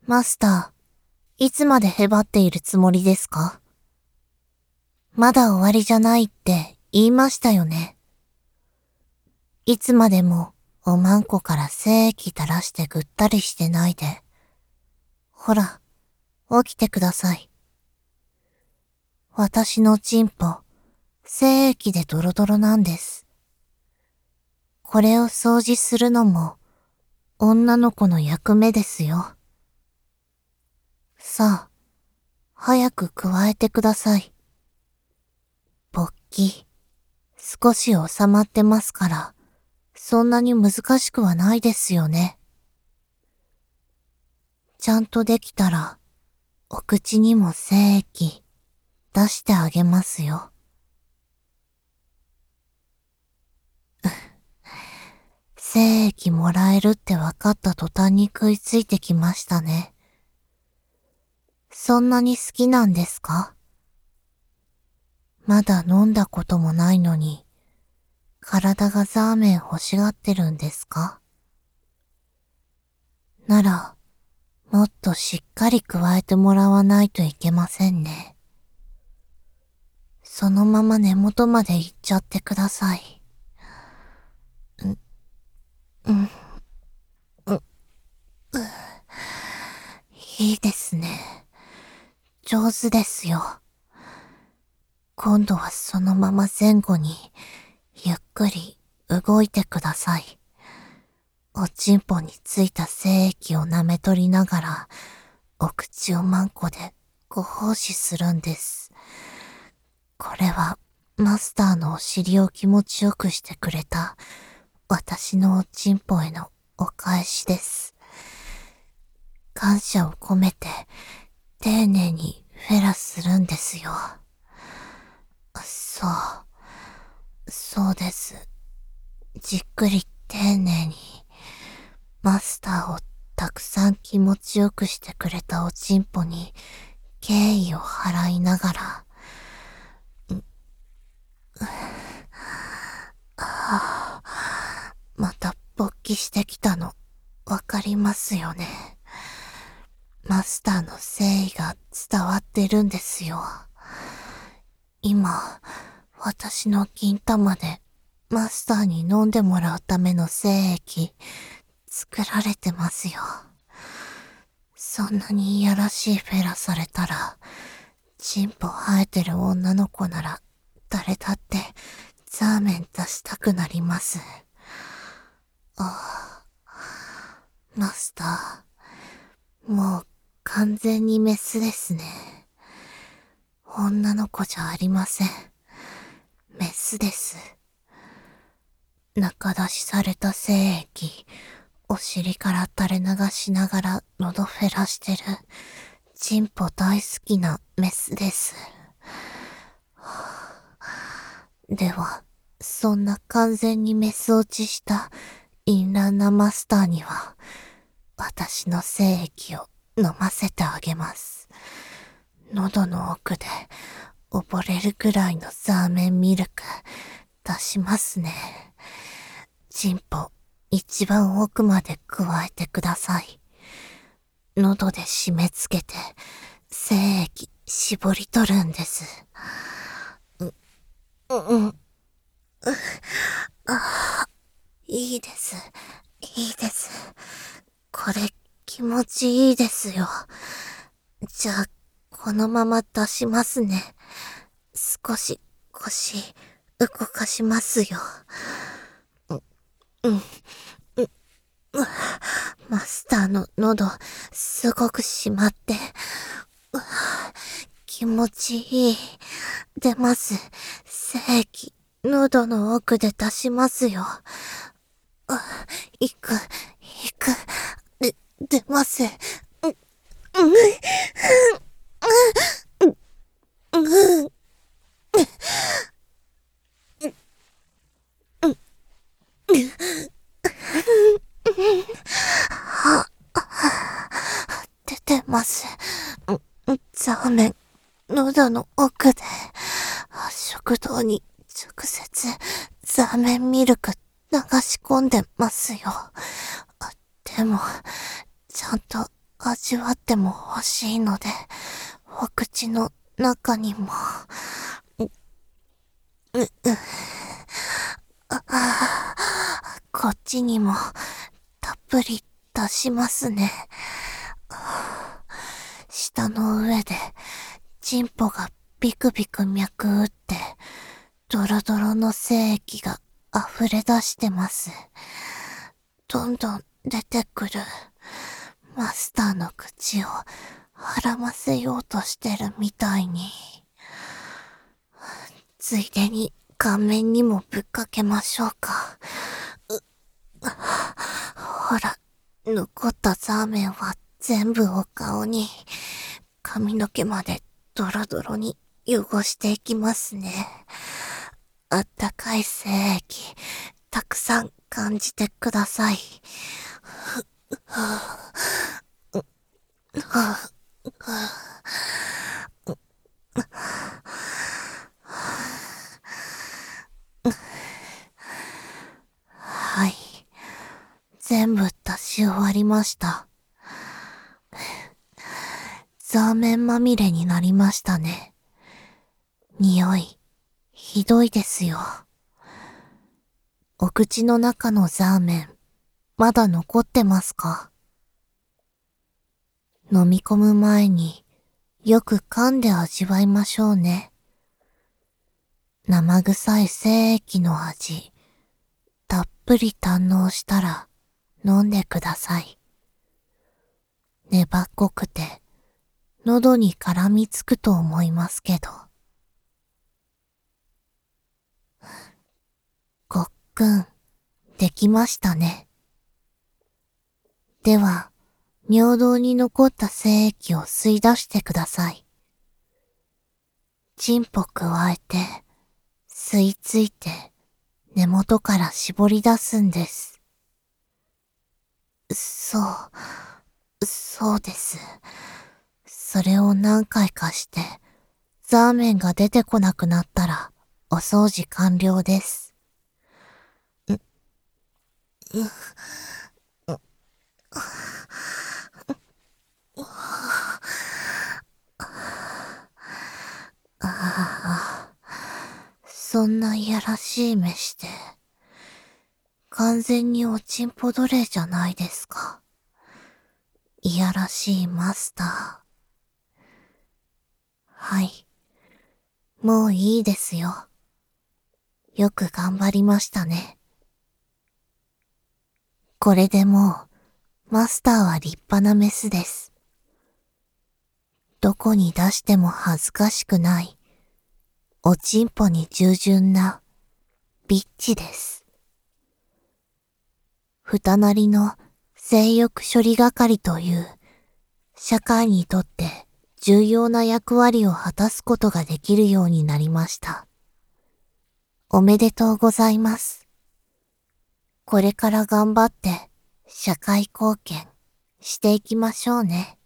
マスター、いつまでへばっているつもりですか？まだ終わりじゃないって言いましたよね。いつまでもおまんこから精液垂らしてぐったりしてないで。ほら、起きてください。私のチンポ、精液でドロドロなんです。これを掃除するのも女の子の役目ですよ。さあ、早く加えてください。勃起、少し収まってますから、そんなに難しくはないですよね。ちゃんとできたら、お口にも精液出してあげますよ。精液もらえるって分かった途端に食いついてきましたね。そんなに好きなんですか？まだ飲んだこともないのに、体がザーメン欲しがってるんですか？なら、もっとしっかり加えてもらわないといけませんね。そのまま根元まで行っちゃってください。いいですね。上手ですよ。今度はそのまま前後に、ゆっくり動いてください。おちんぽについた精液を舐め取りながら、お口をマンコでご奉仕するんです。これは、マスターのお尻を気持ちよくしてくれた、私のおちんぽへのお返しです。感謝を込めて、丁寧にフェラするんですよ。そうです。じっくり丁寧に、マスターをたくさん気持ちよくしてくれたおちんぽに敬意を払いながら、また勃起してきたの、わかりますよね。マスターの誠意が伝わってるんですよ。今、私の金玉でマスターに飲んでもらうための精液、作られてますよ。そんなにいやらしいフェラされたら、チンポ生えてる女の子なら、誰だってザーメン出したくなります。マスター、もう完全にメスですね。女の子じゃありません。メスです。中出しされた精液、お尻から垂れ流しながら喉フェラしてる、チンポ大好きなメスです。では、そんな完全にメス落ちした淫乱なマスターには、私の精液を飲ませてあげます。喉の奥で溺れるくらいのザーメンミルク出しますね。チンポ一番奥まで加えてください。喉で締め付けて精液絞り取るんです。いいです。いいです。これ気持ちいいですよ。じゃあ、このまま出しますね。少し腰動かしますよ。マスターの喉、すごく締まって、気持ちいい。出ます。精液、喉の奥で出しますよ。行く、出ます。出てます。ザーメン、喉の奥で、食道に直接ザーメンミルク流し込んでますよ。でも、ちゃんと味わっても欲しいので、お口の中にも、こっちにも、たっぷり出しますね。舌の上で、チンポがビクビク脈打って、ドロドロの精液が溢れ出してます。どんどん出てくる。マスターの口を孕ませようとしてるみたいに。ついでに顔面にもぶっかけましょうか。ほら、残ったザーメンは全部お顔に、髪の毛までドロドロに汚していきますね。あったかい精液、たくさん感じてください。はい。全部出し終わりました。ザーメンまみれになりましたね。匂い、ひどいですよ。お口の中のザーメン、まだ残ってますか？飲み込む前によく噛んで味わいましょうね。生臭い精液の味、たっぷり堪能したら飲んでください。粘っこくて喉に絡みつくと思いますけど。ごっくん、できましたね。では、尿道に残った精液を吸い出してください。チンポ加えて、吸い付いて、根元から絞り出すんです。そうです。それを何回かして、ザーメンが出てこなくなったら、お掃除完了です。そんないやらしい目して、完全におちんぽ奴隷じゃないですか。いやらしいマスター。はい。もういいですよ。よく頑張りましたね。これでもう、マスターは立派なメスです。どこに出しても恥ずかしくない、おちんぽに従順な、ビッチです。二なりの性欲処理係という、社会にとって重要な役割を果たすことができるようになりました。おめでとうございます。これから頑張って社会貢献していきましょうね。